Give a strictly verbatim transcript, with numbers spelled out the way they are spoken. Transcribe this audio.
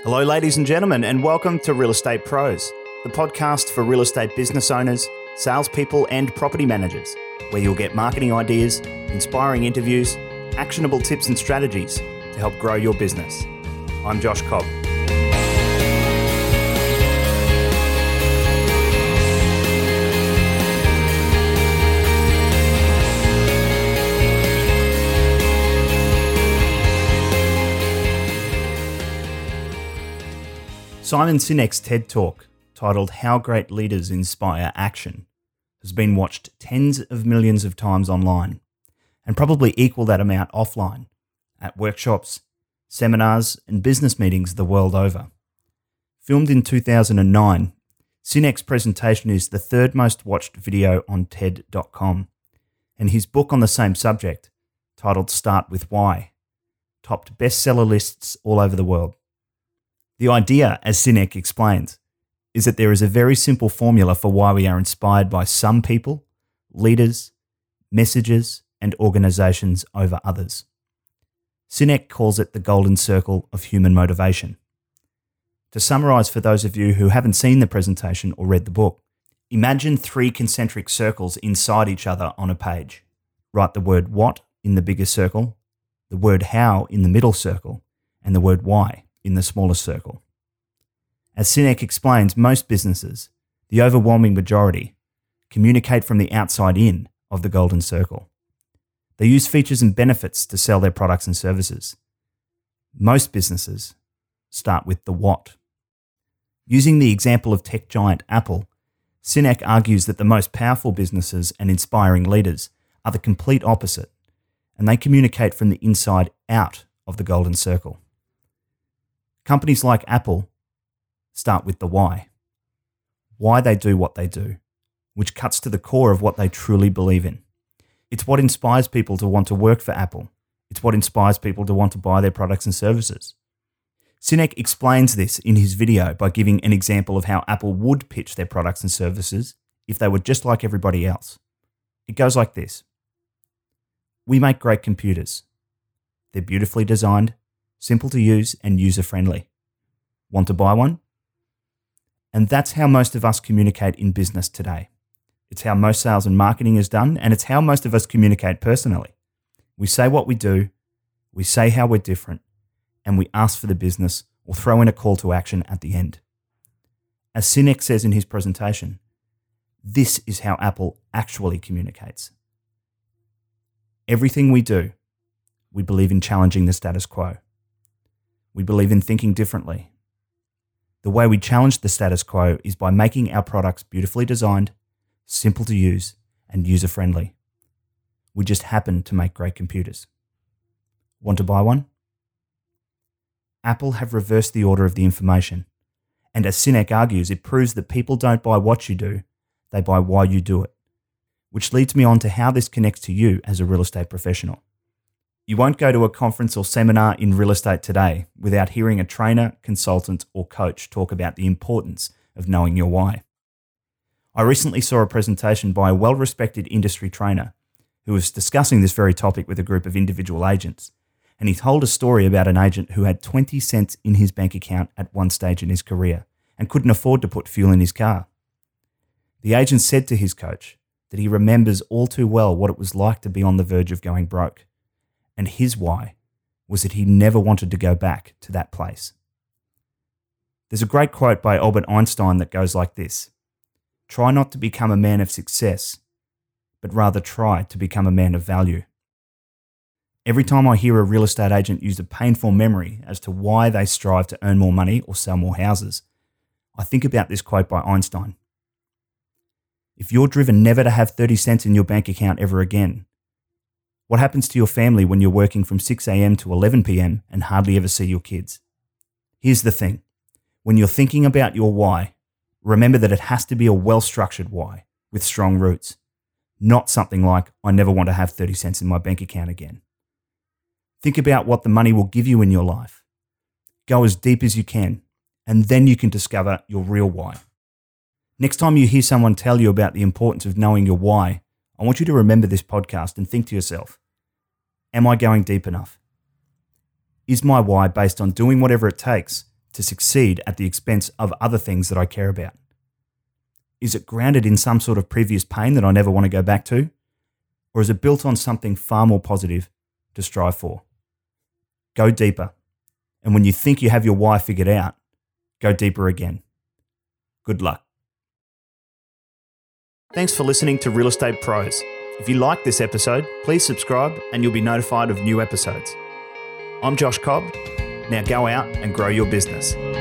Hello, ladies and gentlemen, and welcome to Real Estate Pros, the podcast for real estate business owners, salespeople, and property managers, where you'll get marketing ideas, inspiring interviews, actionable tips and strategies to help grow your business. I'm Josh Cobb. Simon Sinek's TED Talk, titled How Great Leaders Inspire Action, has been watched tens of millions of times online, and probably equal that amount offline, at workshops, seminars, and business meetings the world over. Filmed in two thousand nine, Sinek's presentation is the third most watched video on T E D dot com, and his book on the same subject, titled Start With Why, topped bestseller lists all over the world. The idea, as Sinek explains, is that there is a very simple formula for why we are inspired by some people, leaders, messages, and organizations over others. Sinek calls it the golden circle of human motivation. To summarize for those of you who haven't seen the presentation or read the book, imagine three concentric circles inside each other on a page. Write the word what in the bigger circle, the word how in the middle circle, and the word why in the smaller circle. As Sinek explains, most businesses, the overwhelming majority, communicate from the outside in of the golden circle. They use features and benefits to sell their products and services. Most businesses start with the what. Using the example of tech giant Apple, Sinek argues that the most powerful businesses and inspiring leaders are the complete opposite, and they communicate from the inside out of the golden circle. Companies like Apple start with the why. Why they do what they do, which cuts to the core of what they truly believe in. It's what inspires people to want to work for Apple. It's what inspires people to want to buy their products and services. Sinek explains this in his video by giving an example of how Apple would pitch their products and services if they were just like everybody else. It goes like this. We make great computers. They're beautifully designed, simple to use, and user-friendly. Want to buy one? And that's how most of us communicate in business today. It's how most sales and marketing is done, and it's how most of us communicate personally. We say what we do, we say how we're different, and we ask for the business or throw in a call to action at the end. As Sinek says in his presentation, this is how Apple actually communicates. Everything we do, we believe in challenging the status quo. We believe in thinking differently. The way we challenge the status quo is by making our products beautifully designed, simple to use, and user-friendly. We just happen to make great computers. Want to buy one? Apple have reversed the order of the information, and as Sinek argues, it proves that people don't buy what you do, they buy why you do it, which leads me on to how this connects to you as a real estate professional. You won't go to a conference or seminar in real estate today without hearing a trainer, consultant, or coach talk about the importance of knowing your why. I recently saw a presentation by a well-respected industry trainer who was discussing this very topic with a group of individual agents, and he told a story about an agent who had twenty cents in his bank account at one stage in his career and couldn't afford to put fuel in his car. The agent said to his coach that he remembers all too well what it was like to be on the verge of going broke. And his why was that he never wanted to go back to that place. There's a great quote by Albert Einstein that goes like this: try not to become a man of success, but rather try to become a man of value. Every time I hear a real estate agent use a painful memory as to why they strive to earn more money or sell more houses, I think about this quote by Einstein. If you're driven never to have thirty cents in your bank account ever again, what happens to your family when you're working from six a.m. to eleven p.m. and hardly ever see your kids? Here's the thing. When you're thinking about your why, remember that it has to be a well-structured why with strong roots, not something like, I never want to have thirty cents in my bank account again. Think about what the money will give you in your life. Go as deep as you can, and then you can discover your real why. Next time you hear someone tell you about the importance of knowing your why, I want you to remember this podcast and think to yourself, am I going deep enough? Is my why based on doing whatever it takes to succeed at the expense of other things that I care about? Is it grounded in some sort of previous pain that I never want to go back to? Or is it built on something far more positive to strive for? Go deeper. And when you think you have your why figured out, go deeper again. Good luck. Thanks for listening to Real Estate Pros. If you like this episode, please subscribe and you'll be notified of new episodes. I'm Josh Cobb. Now go out and grow your business.